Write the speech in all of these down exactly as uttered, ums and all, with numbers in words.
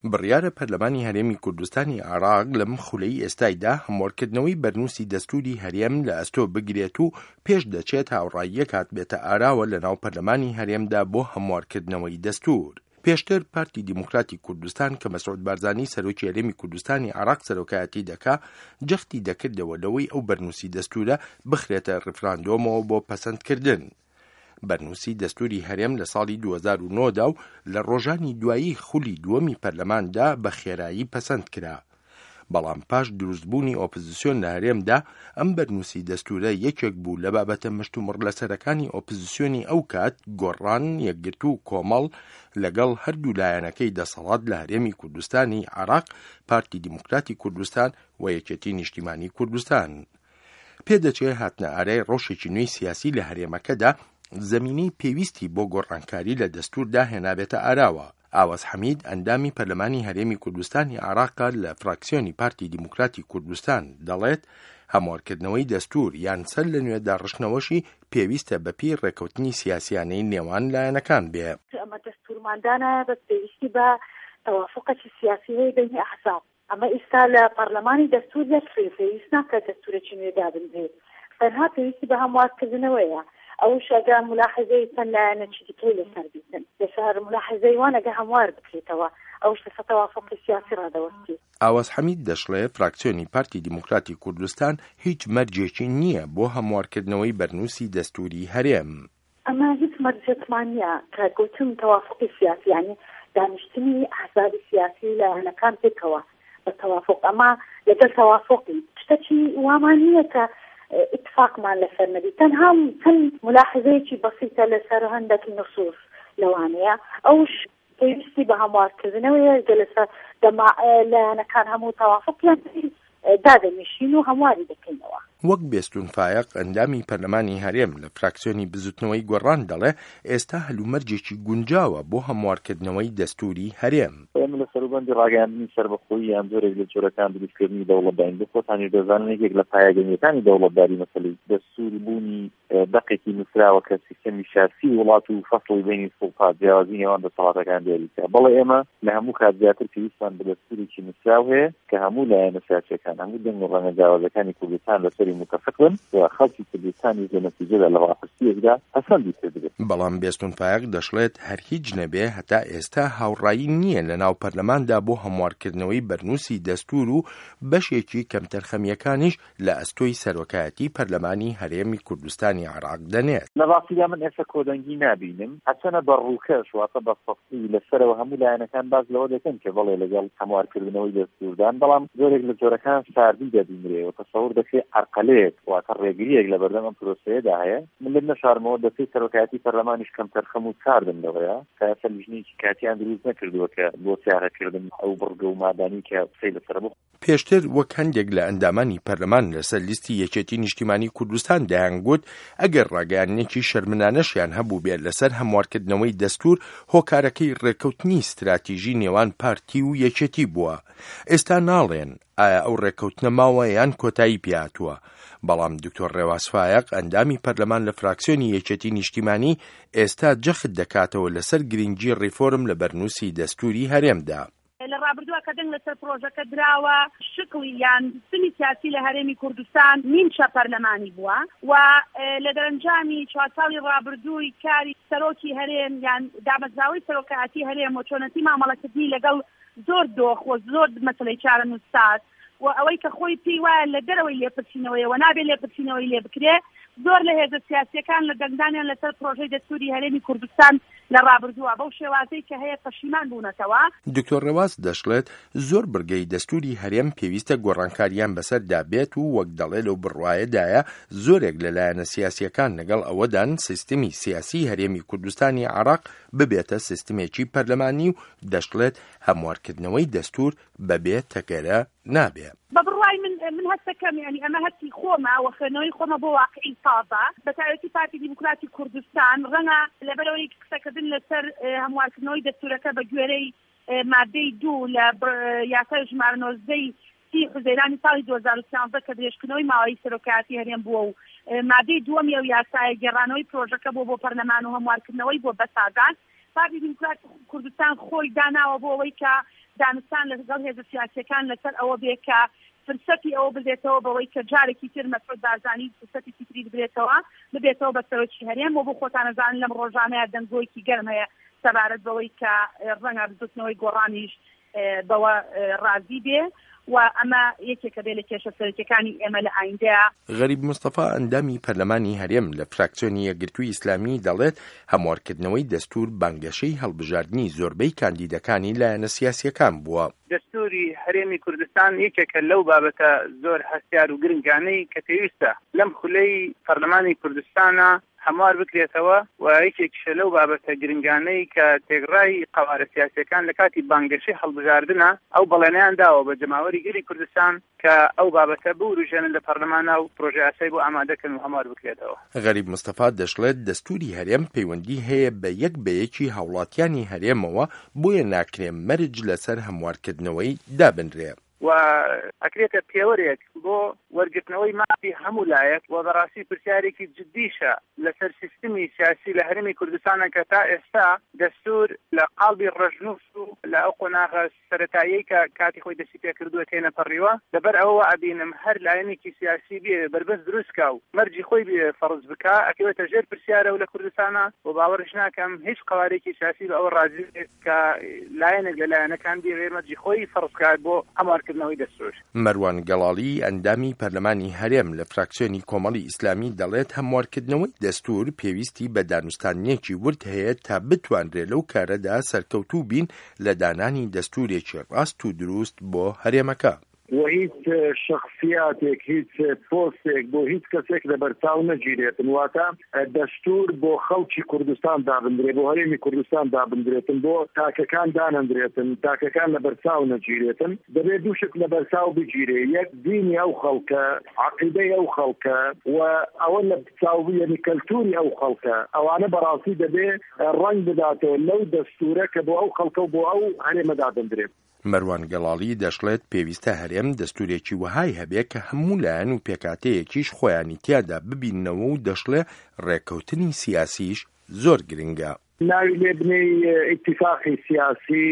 بڕیارە پەرلەمانی هەرێمی کوردستانی عێراق لەم خولەی ئێستایدا هەموارکردنەوەی بەرنووسی دەستووری هەرێم لە ئەستۆ بگرێت و پێش دەچێت هاوڕاییەک هاتبێتە ئاراوە لە ناو پەرلەمانی هەرێمدا بۆ هەموارکردنەوەی دەستوور. پێشتر پارتی دیموکراتی کوردستان کە مەسعود بارزانی سەرۆکی هەرێمی کوردستانی عێراق سەرۆکایەتی دەکا جەختی دەکردەوە لەوەی ئەو بەرنووسی دەستوورە بخرێتە ڕفراندۆمەوە بۆ پەسەندکردن. بەرنووسی دەستووری هەرێم لە ساڵی دوو هەزار و نۆ دا و لە ڕۆژانی دوایی خولی دووەمی پەرلەماندا بە خێرایی پەسەند کرا. بەڵام پاش دروستبوونی ئۆپۆزیسیۆن لە هەرێمدا ئەم بەرنووسی دەستوورە یەکێک بوو لە بابەتە مشتومڕ لەسەرەکانی ئۆپۆزیسیۆنی ئەو کات گۆڕان، یەکگرتو و کۆمەڵ لەگەڵ هەردوو لایەنەکەی دەسەڵات لە هەرێمی کوردستانی عێراق، پارتی دیموکراتی کوردستان و یەکێتی نیشتیمانی کوردستان. پێدەچێت هاتنە ئارای ڕۆژێکی نوێی سیاسی لە هەرێمەکەدا زەمینەی پێویستی بۆ گۆڕانکاری لە دەستووردا هێنابێتە ئاراوە. ئاواز حەمید ئەندامی پەرلەمانی هەرێمی کوردستانی عێراق لە فراکسیۆنی پارتی دیموکراتی کوردستان دەڵێت هەموارکردنەوەی دەستوور یان سەر لە نوێ داڕشتنەوەشی پێویستە بەپێی ڕێکەوتنی سیاسیانەی نێوان لایەنەکان بێ. ئەمە دەستورماندانە بە پێویستی بە تەوافقێکی سیاسی هەیە بەینی ئەحزاب. ئەمە ئێستا لە پەرلەمانی دەستوور دەستوری پێویست ناکات دەستورێکی نوێ دابنرێت. تەنها پێویستی بە هەموارکردنەوەیە. ئەوش ئەگە ملاحظەی چەند لایەنێکی دیکەی لەسەر بیتن لەسەر ملاحظەی وان ئەگە هەموار بکرێتەوە ئەوش لەسەر تەوافقی سیاسی ڕادەوەستی. ئاواز حەمید دەشڵێ فراکسیۆنی پارتی دیموکراتی کوردستان هیچ مەرجێکی نییە بۆ هەموارکردنەوەی بەرنووسی دەستووری هەرێم. ئەمە هیچ مەرجێکمان نییە کە گوتم تەوافقی سیاسی، یعنی دانیشتنی ئەحزابی سیاسی لایەنەکان پێکەوە بە تەوافق. ئەمە لەگەڵ تەوافقی شتێکی وامان نییە کە اتفاقمان لەسەر نەبی، تەنها چەند ملاحظەیەکی بەسیطە لەسەر هەندێکی نصوص لەوانەیە. ئەوش پێویستی بە هەموارکردنەوەیە لەسەر لایەنەکان هەموو تەوافقیان دادەنیشین و هەمواری دەکەینەوە. وەک بێستون فایق ئەندامی پەرلەمانی هەرێم لە فراکسیۆنی بزوتنەوەی گۆڕان دەڵێ ئێستا هەلومەرجێکی گونجاوە بۆ هەموارکردنەوەی دەستووری هەرێم. ئێمە لە سەروبەندی ڕاگەیاندنی سەربەخۆیی یان زۆرێک لە جۆرەکان دروستکردنی دەوڵەتداری خۆتانی دەزانن یەکێک لە پایەگەنیەکانی دەوڵەتداری مەسەلەی دەستووربوونی دەقێکی نووسراوە کە سیستەمی سیاسی وڵات و فەسڵی بینی سوڵتات جیاوازی نێوان دەسەڵاتەکان دیاریکرا. بەڵێ ئێمە لە هەموو کات زیاتر پێویستمان بە دەستوورێکی نووسراو هەیە کە هەموو لایەنە سیاسیەکان هەموو دەنگ و ڕەنگە جیاوازەکانی کوردستان لەسەری متفقن و خەڵکی کوردستانی لە نەتیجەدا لە ڕاپرسیەکدا هەسەندی پێ بدرێت. بەڵام بێستون فایق دەشڵێت هەر هیچ نەبێ هەتا ئێستا هاوڕایی نییە لە ناو پەرلەماندا بۆ هەموارکردنەوەی بەرنووسی دەستوور و بەشێکی کەمتر خەمیەکانیش لە ئەستۆی سەرۆکایەتی پەرلەمانی هەرێمی کوردستانی عێراق دەنێت. لە ڕاستیدا من ئێستا کۆدەنگی نابینم، هەچەنە بەڕووکەش واتە بە سەختی لەسەرەوە هەموو لایەنەکان باز لەوە دەکەن کە بەڵێ لەگەڵ هەموارکردنەوەی دەستووردان، بەڵام زۆرێک لە جۆرەکان ساردی دەبینرێ و تەسەوور دەکرێت عەرقەلەیەک واتە ڕێگریەک لە بەردەم ئەم پرۆسەیەدا هەیە. من لێ نەشارمەوە دەستەی سەرۆکایەتی پەرلەمانیش کەمتر خەم و چاردن لەوەیە کە ئێستا لیژنێکی کاتیان دروست نەکردووە کە بۆ سیارەکردن ئەو بڕگە و مادانی کە قسەی لەسەر بوو. پێشتر وەک هەندێک لە ئەندامانی پەرلەمان لەسەر لیستی یەکێتی نیشتیمانی کوردستان دەیانگوت ئەگەر ڕاگەیاندنێکی شەرمنانەشیان هەبوو بێت لەسەر هەموارکردنەوەی دەستوور، هۆکارەکەی ڕێکەوتنی استراتیژی نێوان پارتی و یەکێتی بووە. ئێستا ناڵێن ئایا ئەو ڕێکەوتنە ماوە یان کۆتایی پێهاتووە. بەڵام دکتۆر ڕێواز فایق ئەندامی پەرلەمان لە فراکسیۆنی یەکێتی نیشتیمانی ئێستا جەخت دەکاتەوە لەسەر گرنگی ڕیفۆرم لە بەرنووسی دەستووری هەرێمدا. لە ڕابردووە کە دەنگ لەسەر پرۆژەکە دراوە شکلی یان سنی سیاسی لە هەرێمی کوردستان نیمچە پەرلەمانی بووە و لە دەرەنجامی چوار ساڵی ڕابردووی کاری سەرۆکی هەرێم یان دامەزراوەی سەرۆکایەتی هەرێم و چۆنەتی مامەڵەکردنی لەگەڵ زۆر دۆخ و زۆر مەسەلەی چارە نووسات و ئەوەی کە خۆی پێی وایە لە دەرەوەی لێپرسینەوەیەوە نابێت لێپرسینەوەی لێ بکرێ، زۆر لە هێزە سیاسیەکان لە دەنگدانیان لەسەر پرۆژەی دەستووری هەرێمی کوردستان لە ڕابردووە بەو شێوازەی کە هەیە پەشیمان بوونەتەوە. دکتۆر ڕێواز دەشڵێت زۆر بڕگەی دەستووری هەرێم پێویستە گۆڕانکاریان بەسەردا بێت و وەک دەڵێ لەو بڕوایەدایە زۆرێک لەلایەنە سیاسیەکان لەگەڵ ئەوەدان سیستمی سیاسی هەرێمی کوردستانی عێراق ببێتە سیستمێکی پەرلەمانی و دەشڵێت هەموارکردنەوەی دەستوور بەبێ تەکەرە نابێت. بە بڕوای من من هەستەکەم یعنی ئەمە هەستی خۆمە و خوێنەوەی خۆمە بۆ واقعی تازە بە تایبەتی پارتی دیموکراتی کوردستان ڕەنگە لەبەرەوەی قسەکردن لەسەر هەموارکردنەوەی دەستوورەکە بە گوێرەی مادەی دوو لە یاسای ژمارە نۆزدەی سی حوزەیرانی ساڵی دوو هەزار و سیانزە کە درێژکردنەوەی ماوەی سەرۆکایەتی هەرێم بووە و مادەی دووەمی ئەو یاسایە گێڕانەوەی پرۆژەکە بۆ بۆ پەرلەمان و هەموارکردنەوەی بۆ بەسادان پارتی دیموکراتی کوردستان خۆی داناوە بۆ ئەوەی کە دانستان لەگەڵ هێزە سیاسیەکان لەسەر ئەوە بێ کە فرسەتی ئەوە بدێتەوە بەوەی کە جارێکی تر مەسعود بارزانی فرسەتی تری بێتەوە ببێتەوە بە سەرۆکی هەرێم و بۆ خۆتانەزانن لەم ڕۆژانەیە دەنگۆیەکی گەرم هەیە سەبارەت بەوەی کە ڕەنگە بزوتنەوەی گۆڕانیش بەوە ڕازی بێ و ئەمە یەکێکە بێ لە کێشە سەرەکیەکانی ئێمە لە ئایندەیە. غەریب مستەفا ئەندامی پەرلەمانی هەرێم لە فراکسیۆنی یەکگرتووی ئیسلامی دەڵێت هەموارکردنەوەی دەستوور بانگەشەی هەڵبژاردننی زۆربەی کاندیدەکانی لایەنە سیاسیەکان بووە. دەستوری هەرێمی کوردستان یەکێکە لەو بابەتە زۆر هەستیار و گرنگانەی کە پێویستە لەم خولەی پەرلەمانی کوردستانە هەموار بکرێتەوە و یەکێکیشە لەو بابەتە گرنگانەی کە تێگڕای قەوارە سیاسیەکان لە کاتی بانگەشەی هەڵبژاردنە ئەو بەڵێنیان داوە بە جەماوەری گەلی کوردستان کە ئەو بابەتە بوروژێنن لە پەرلەمانە و پرۆژە یاسای بۆ ئامادەکەن و هەموار بکرێتەوە. غەریب مستەفا دەشڵێت دەستوری هەرێم پەیوەندی هەیە بە یەک بەیەکی هاوڵاتیانی هەرێمەوە بۆیە ناکرێ مەرج لەسەر هەموارکردنەوەی دابنرێ. و ئەکرێتە پێوەرێک بۆ وەرگرتنەوەی مافی هەموو لایەک و بەڕاستی پرسیارێکی جدیشە لەسەر سیستمی سیاسی لە هەرێمی کوردستانە کە تا ئێستا دەستور لە قاڵبی ڕەژنووس و لە ئەو قۆناغە سەرەتاییەی کە کاتی خۆی دەستی پێ کردووە تێنە پەڕیوە لەبەر ئەوە ئەبینم هەر لایەنێکی سیاسی بێ بربەست دروستکە و مەرجی خۆی بێ فەرز بکە ئەکەوێتە ژێر پرسیارە و لە کوردستانە و باوەڕش ناکەم هیچ قەوارێکی سیاسی بە ئەوە ڕازی کە لایەنێک لە لایەنەکان بێ مەرجی خۆی فەرز بکات بۆ هەموار مەروان گەڵاڵی ئەندامی پەرلەمانی هەرێم لە فراکسیۆنی کۆمەڵی ئیسلامی دەڵێت هەموارکردنەوەی دەستور پێویستی بە دانوستانیەکی ورد هەیە تا بتوانرێت لەو کارەدا سەرکەوتوو بین لە دانانی دەستورێکی ڕاست و دروست بۆ هەرێمەکە. و هیچ شخصیاتێک هیچ پۆستێک بۆ هیچ کەسێک لە بەرچاو نەگیرێتن واتە دەستور بۆ خەڵکی کوردستان دابدرێت بۆ هەرێمی کوردستان دابدرێتن بۆ تاکەکان دانەندرێتن تاکەکان لە بەرچاو نەگیرێتن دەبێت دووشک لە بەرچاو بگیرێ یەک دینی ئەو خەڵکە عەقیدەی ئەو خەڵکە و ئەوە لە بچاو یعنی کەلتوری ئەو خەڵکە ئەوانە بەڕاستی دەبێت ڕەنگ بداتەوە لەو دەستورە کە بۆ ئەو خەڵکە و بۆ ئەو هەرێمە دابدرێت. مەروان گەڵاڵی دەشڵێت پێویستە هەرێم دەستورێکی وهای هەبێت کە هەموو لایەن و پێکاتەیەکیش خۆیانی تیادا ببینەوە و دەشڵێ ڕێکەوتنی سیاسیش زۆر گرنگە. ناوی لێبنەی ئیتیفاقی سیاسی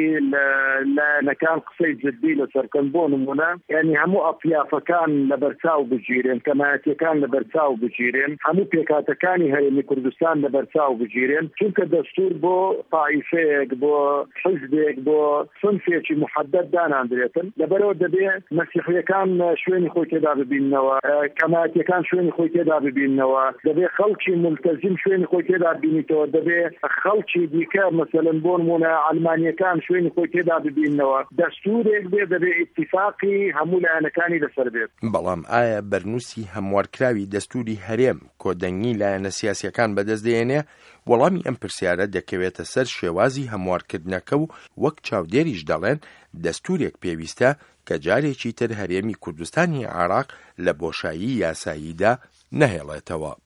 لایەنەکان قسەی جددی لەسەرکەن بۆ نمونە یعنی هەموو ئەپیافەکان لە بەرچاو بگیرێن کەمایەتیەکان لە بەرچاو بگیرێن هەموو پێکاتەکانی هەرێمی کوردستان لە بەرچاو بگیرێن چونکە دەستور بۆ تائیفەیەک بۆ حزبێک بۆ صنفێکی محدد داناندرێتن لەبەرەوە دەبێت مەسیحیەکان شوێنی خۆی تێدا ببیننەوە کەمایەتیەکان شوێنی خۆی تێدا ببیننەوە دەبێت خەڵکی ملتەزیم شوێنی خۆی تێدا ببینیتەوە دەبێت خەڵکی دیکە مەسەلەن بۆ نمونە ئەڵمانیەکان شوێنی خۆی تێدا ببینەوە دەستورێک بێ دەبێت ئیتیفاقی هەموو لایەنەکانی لەسەر بێت. بەڵام ئایا بەرنووسی هەموارکراوی دەستوری هەرێم کۆدەنگی لایەنە سیاسیەکان بەدەست دێنێ؟ وەڵامی ئەم پرسیارە دەکەوێتە سەر شێوازی هەموارکردنەکە و وەک چاودێریش دەڵێن دەستورێک پێویستە کە جارێکی تر هەرێمی کوردستانی عێراق لە بۆشایی یاساییدا نەهێڵێتەوە.